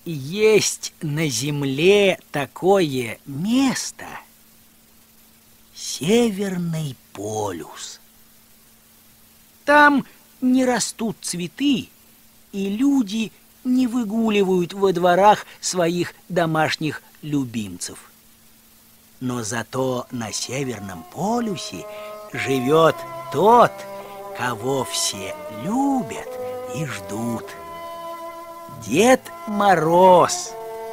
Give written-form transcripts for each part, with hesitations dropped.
Есть на земле такое место — Северный полюс. Там не растут цветы, и люди не выгуливают во дворах своих домашних любимцев. Но зато на Северном полюсе живет тот, кого все любят и ждут. Дед Мороз.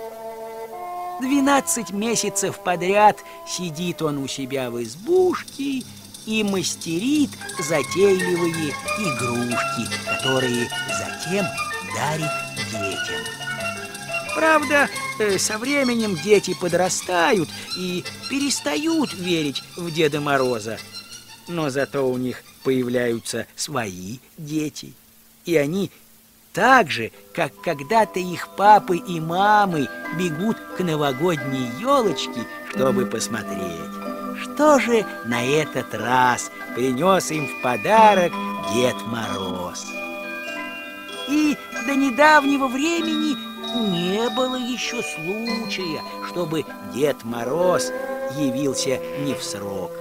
12 месяцев подряд сидит он у себя в избушке и мастерит затейливые игрушки, которые затем дарит детям. Правда, со временем дети подрастают и перестают верить в Деда Мороза. Но зато у них появляются свои дети, и они так же, как когда-то их папы и мамы, бегут к новогодней елочке, чтобы посмотреть, что же на этот раз принес им в подарок Дед Мороз. И до недавнего времени не было еще случая, чтобы Дед Мороз явился не в срок.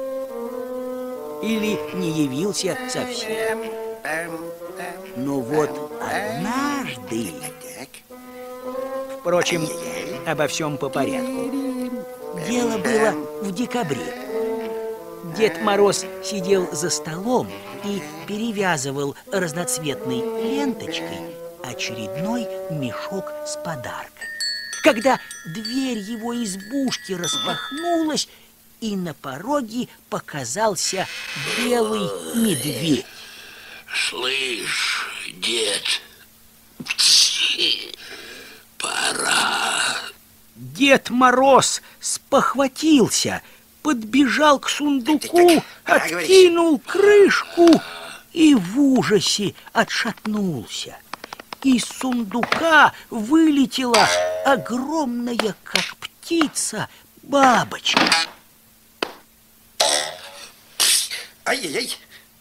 Или не явился совсем. Но вот однажды... Впрочем, обо всем по порядку. Дело было в декабре. Дед Мороз сидел за столом и перевязывал разноцветной ленточкой очередной мешок с подарками, когда дверь его избушки распахнулась, и на пороге показался белый медведь. Слышь, дед, пора. Дед Мороз спохватился, подбежал к сундуку, откинул крышку и в ужасе отшатнулся. Из сундука вылетела огромная, как птица, бабочка. Ай-яй-яй.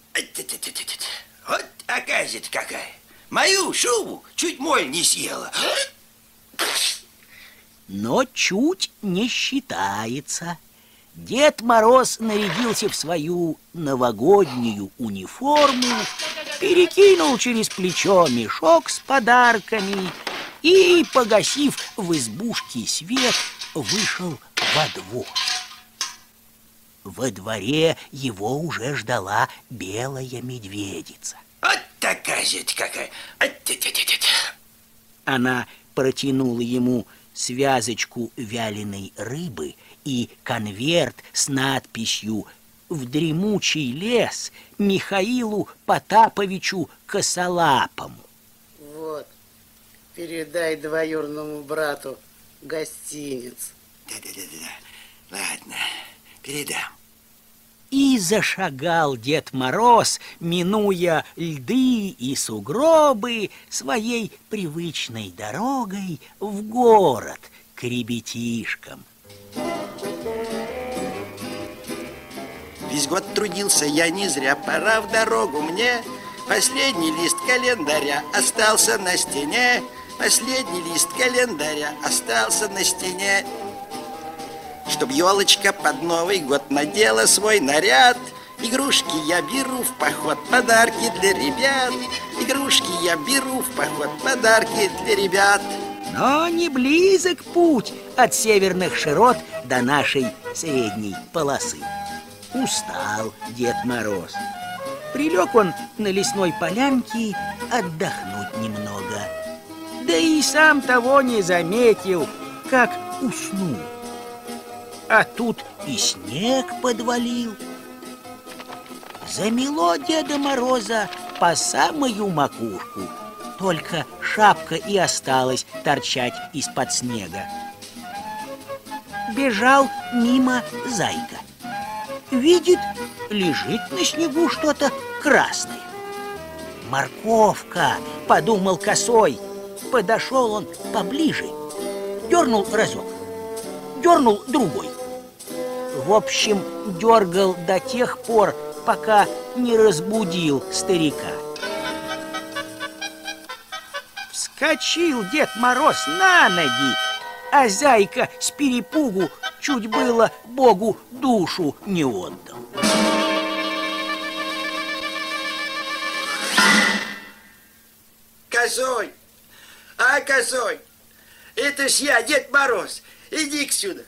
Вот оказывается какая. Мою шубу чуть моль не съела. Но чуть не считается. Дед Мороз нарядился в свою новогоднюю униформу, перекинул через плечо мешок с подарками и, погасив в избушке свет, вышел во двор. Во дворе его уже ждала белая медведица. Вот такая же какая. Она протянула ему связочку вяленой рыбы и конверт с надписью «В дремучий лес Михаилу Потаповичу Косолапому». Вот, передай двоюродному брату гостиниц. Да. Ладно, передам. И зашагал Дед Мороз, минуя льды и сугробы, своей привычной дорогой в город к ребятишкам. Весь год трудился я не зря, пора в дорогу мне. Последний лист календаря остался на стене. Последний лист календаря остался на стене. Чтоб елочка под Новый год надела свой наряд, игрушки я беру в поход, подарки для ребят. Игрушки я беру в поход, подарки для ребят. Но не близок путь от северных широт до нашей средней полосы. Устал Дед Мороз. Прилег он на лесной полянке отдохнуть немного. Да и сам того не заметил, как уснул. А тут и снег подвалил. Замело Деда Мороза по самую макушку. Только шапка и осталась торчать из-под снега. Бежал мимо зайка. Видит, лежит на снегу что-то красное. «Морковка!» — подумал косой. Подошел он поближе, дернул разок, дернул другой. В общем, дергал до тех пор, пока не разбудил старика. вскочил Дед Мороз на ноги, а зайка с перепугу чуть было Богу душу не отдал. Козой! А, Козой! Это ж я, Дед Мороз. Иди-ка сюда.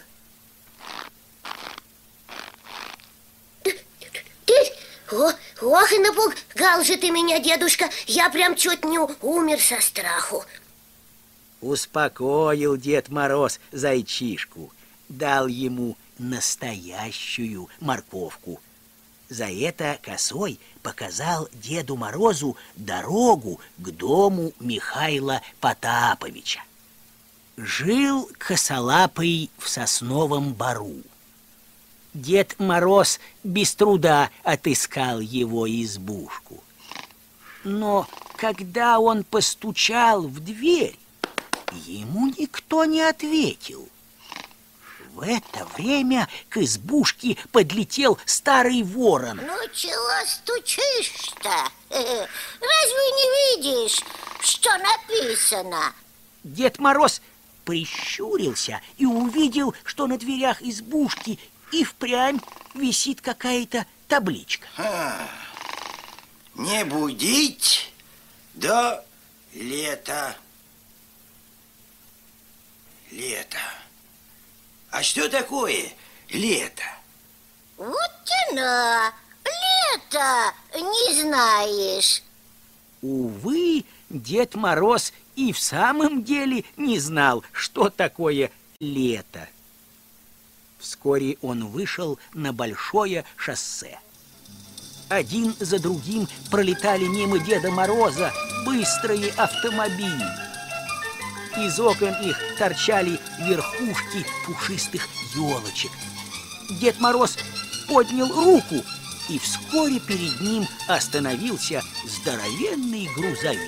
Ох, и напугал же ты меня, дедушка. Я прям чуть не умер со страху. Успокоил Дед Мороз зайчишку, дал ему настоящую морковку. За это Косой показал Деду Морозу дорогу к дому Михаила Потаповича. Жил Косолапый в сосновом бору. Дед Мороз без труда отыскал его избушку. Но когда он постучал в дверь, ему никто не ответил. В это время к избушке подлетел старый ворон. Ну, чего стучишь-то? Разве не видишь, что написано? Дед Мороз прищурился и увидел, что на дверях избушки и впрямь висит какая-то табличка. Не будить до лета. Лето. А что такое лето? Вот тяна, лето не знаешь. Увы, Дед Мороз и в самом деле не знал, что такое лето. Вскоре он вышел на большое шоссе. Один за другим пролетали мимо Деда Мороза быстрые автомобили. Из окон их торчали верхушки пушистых елочек. Дед Мороз поднял руку, и вскоре перед ним остановился здоровенный грузовик.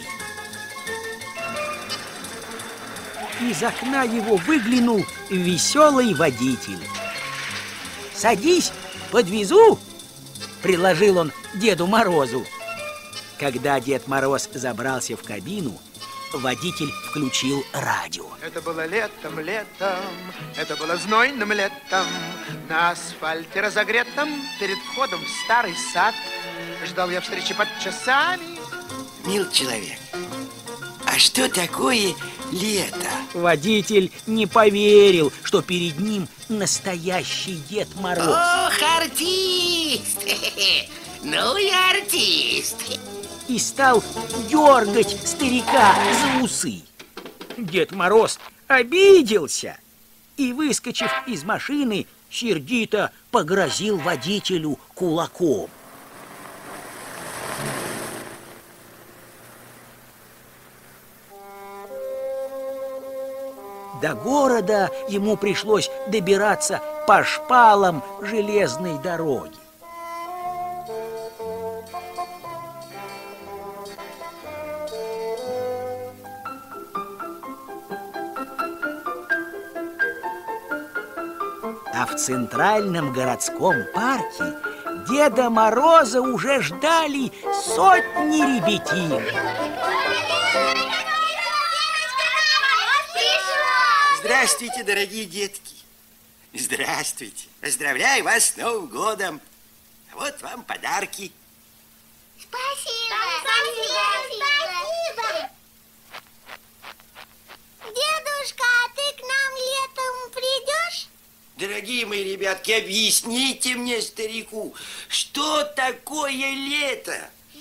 Из окна его выглянул веселый водитель. «Садись, подвезу!» — предложил он Деду Морозу. Когда Дед Мороз забрался в кабину, водитель включил радио. Это было летом, это было знойным летом. На асфальте разогретом перед входом в старый сад ждал я встречи под часами. Мил человек, а что такое лето? Водитель не поверил, что перед ним настоящий Дед Мороз. Ох, артист! Ну и артист! И стал дергать старика за усы. Дед Мороз обиделся и, выскочив из машины, сердито погрозил водителю кулаком. До города ему пришлось добираться по шпалам железной дороги. А в центральном городском парке Деда Мороза уже ждали сотни ребятин. Здравствуйте, дорогие детки. Здравствуйте. Поздравляю вас с Новым годом. Вот вам подарки. Спасибо. Спасибо. Дедушка, а ты к нам летом придешь? Дорогие мои ребятки, объясните мне, старику, что такое лето?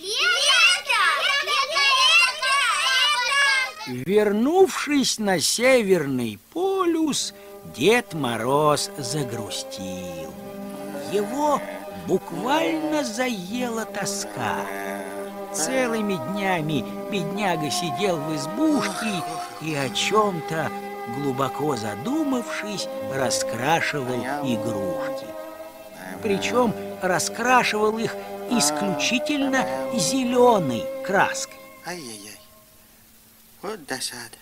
Вернувшись на Северный полюс, Дед Мороз загрустил. Его буквально заела тоска. Целыми днями бедняга сидел в избушке и о чем-то, глубоко задумавшись, раскрашивал игрушки. Причем раскрашивал их исключительно зеленой краской. Ай-яй-яй. Вот досада.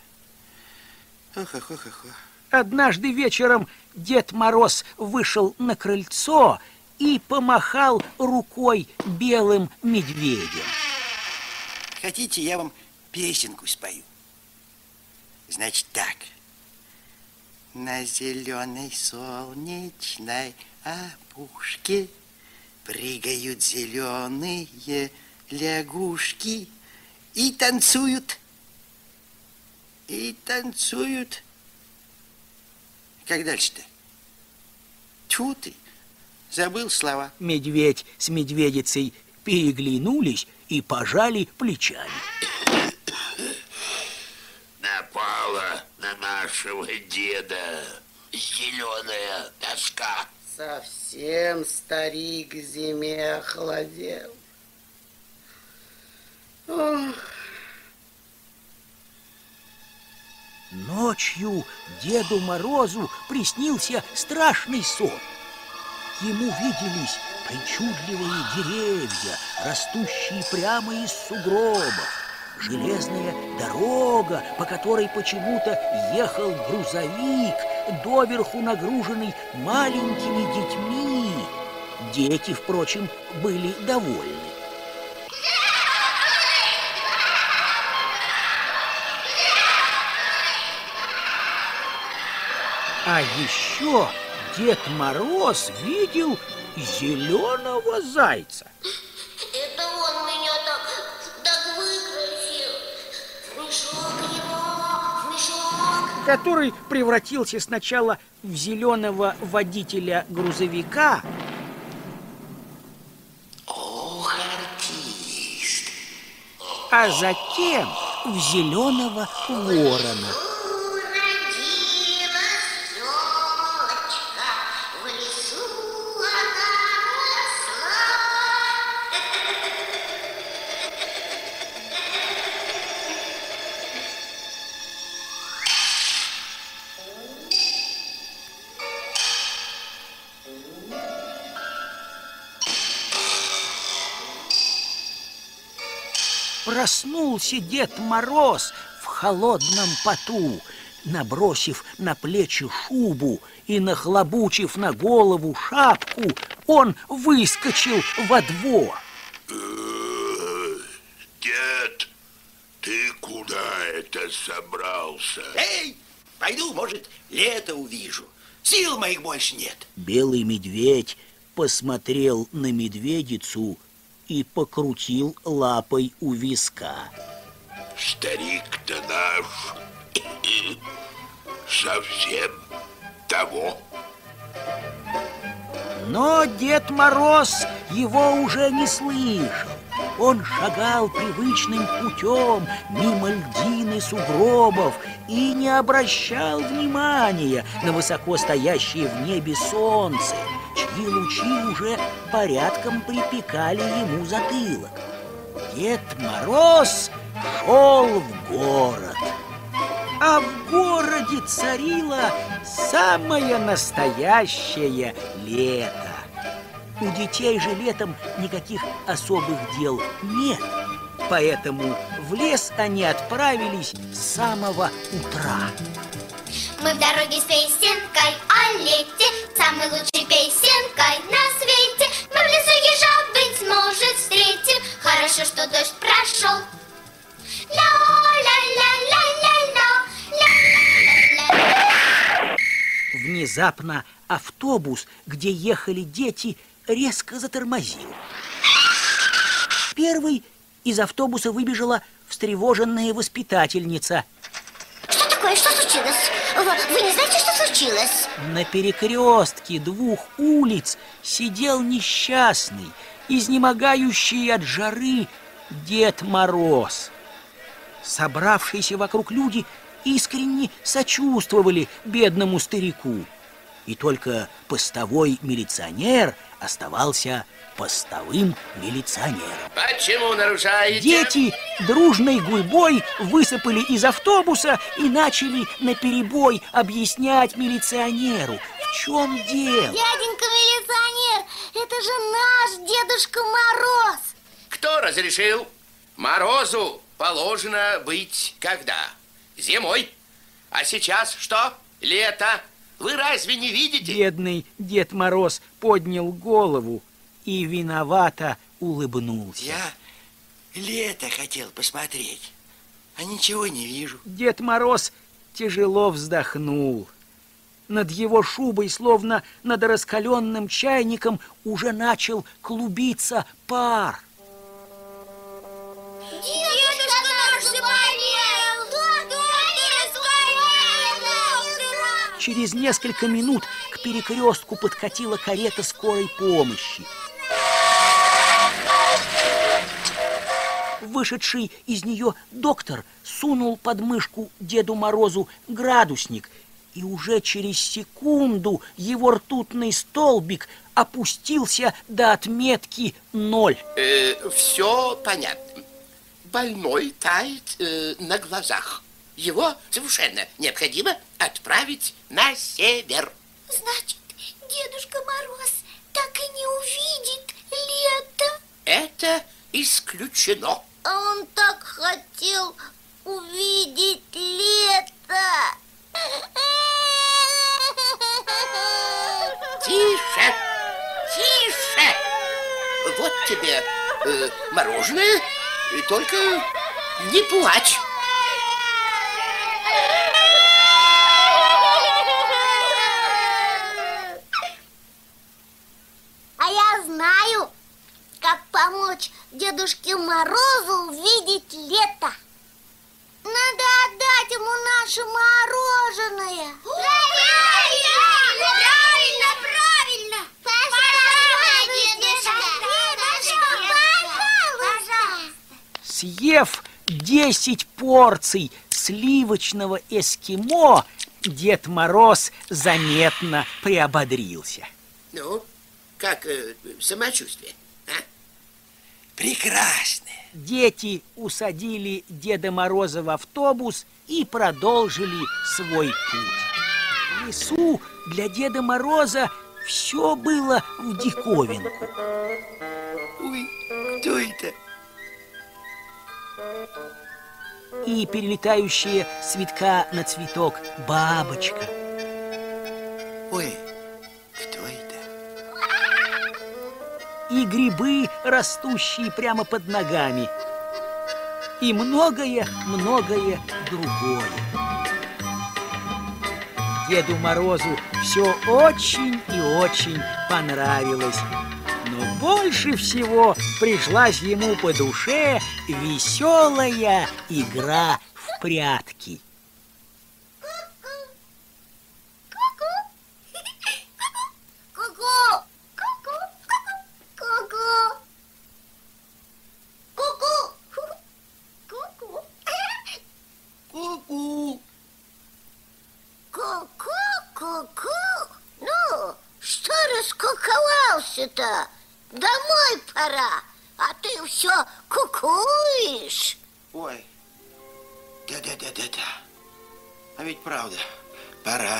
Ох. Однажды вечером Дед Мороз вышел на крыльцо и помахал рукой белым медведем. Хотите, я вам песенку спою? Значит так. На зеленой солнечной опушке прыгают зеленые лягушки и танцуют. И танцуют. Как дальше-то? Тьфу ты, забыл слова. Медведь с медведицей переглянулись и пожали плечами. Напала на нашего деда зеленая тоска. Совсем старик зиме охладел. Ох. Ночью Деду Морозу приснился страшный сон. Ему виделись причудливые деревья, растущие прямо из сугробов, железная дорога, по которой почему-то ехал грузовик, доверху нагруженный маленькими детьми. Дети, впрочем, были довольны. А еще Дед Мороз видел зеленого зайца. Это он меня так выкрасил. В мешок, Который превратился сначала в зеленого водителя грузовика. Ох, артист. А затем в зеленого ворона. Уродилась елочка, в лесу она росла. Проснулся Дед Мороз в холодном поту, набросив на плечи шубу и нахлобучив на голову шапку, он выскочил во двор. Дед, ты куда это собрался? Эй, пойду, может, лето увижу. Сил моих больше нет. Белый медведь посмотрел на медведицу и покрутил лапой у виска. Старик-то наш совсем того. Но Дед Мороз его уже не слышал. Он шагал привычным путем мимо льдин и сугробов и не обращал внимания на высоко стоящее в небе солнце, чьи лучи уже порядком припекали ему затылок. Дед Мороз шел в город. А в городе царило самое настоящее лето. У детей же летом никаких особых дел нет, поэтому в лес они отправились с самого утра. Мы в дороге с песенкой о лете, самой лучшей песенкой на свете. Мы в лесу ежа, быть может, встретим. Хорошо, что дождь прошел. Внезапно автобус, где ехали дети, резко затормозил. Первой из автобуса выбежала встревоженная воспитательница. Что такое? Что случилось? Вы не знаете, что случилось? На перекрестке двух улиц сидел несчастный, изнемогающий от жары Дед Мороз. Собравшиеся вокруг люди искренне сочувствовали бедному старику. И только постовой милиционер оставался постовым милиционером. Почему нарушаете? Дети дружной гурьбой высыпали из автобуса и начали наперебой объяснять милиционеру, в чем дело. Дяденька милиционер, это же наш Дедушка Мороз. Кто разрешил? Морозу положено быть когда? Зимой. А сейчас что? Лето. Вы разве не видите? Бедный Дед Мороз поднял голову и виновато улыбнулся. Я лето хотел посмотреть, а ничего не вижу. Дед Мороз тяжело вздохнул. Над его шубой, словно над раскаленным чайником, уже начал клубиться пар. Дедушка наш заболел! Через несколько минут к перекрестку подкатила карета скорой помощи. Вышедший из нее доктор сунул под мышку Деду Морозу градусник, и уже через секунду его ртутный столбик опустился до отметки 0. Все понятно. Больной тает на глазах. Его совершенно необходимо отправить на север. Значит, Дедушка Мороз так и не увидит лето? Это исключено. А он так хотел увидеть лето. Тише, тише. Вот тебе мороженое, только не плачь. А я знаю, как помочь Дедушке Морозу увидеть лето. Надо отдать ему наше мороженое. Правильно, правильно! Пожалуйста. Съев 10 порций сливочного эскимо, Дед Мороз заметно приободрился. Ну, как самочувствие, а? Прекрасно. Дети усадили Деда Мороза в автобус и продолжили свой путь. В лесу для Деда Мороза все было в диковинку. Ой, кто это? И перелетающая с цветка на цветок бабочка, Ой, кто это? и грибы, растущие прямо под ногами, и многое-многое другое. Деду Морозу все очень и очень понравилось, но больше всего пришлась ему по душе веселая игра в прятки. Ку-ку. Ку-ку. Ну, что раскуковался-то? Домой пора, а ты все кукуешь. Ой, да. А ведь правда, пора.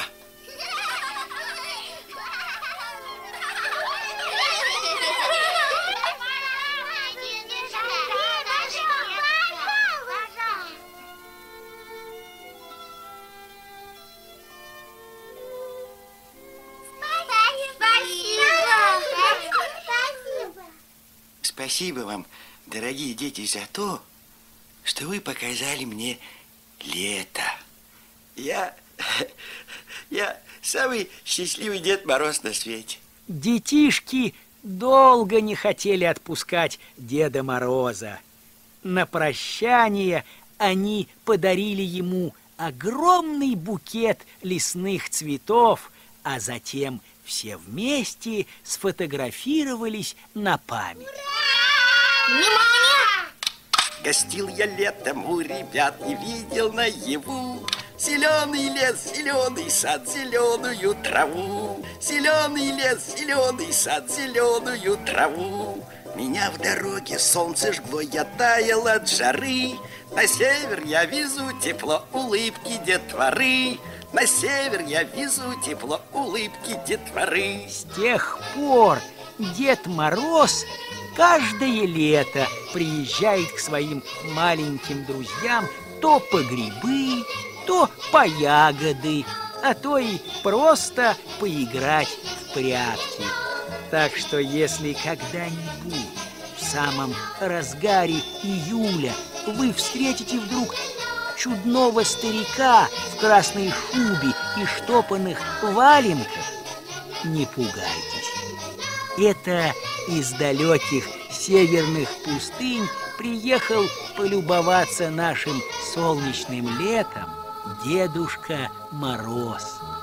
Спасибо вам, дорогие дети, за то, что вы показали мне лето. Я самый счастливый Дед Мороз на свете. Детишки долго не хотели отпускать Деда Мороза. На прощание они подарили ему огромный букет лесных цветов, а затем все вместе сфотографировались на память. Внимание! Гостил я летом у ребят и видел наяву зеленый лес, зеленый сад, зеленую траву. Зеленый лес, зеленый сад, зеленую траву. Меня в дороге солнце жгло, я таял от жары. На север я везу тепло, улыбки детворы. На север я везу тепло, улыбки детворы. С тех пор Дед Мороз каждое лето приезжает к своим маленьким друзьям то по грибы, то по ягоды, а то и просто поиграть в прятки. Так что если когда-нибудь в самом разгаре июля вы встретите вдруг чудного старика в красной шубе и штопанных валенках, не пугайтесь. Это из далеких северных пустынь приехал полюбоваться нашим солнечным летом Дедушка Мороз.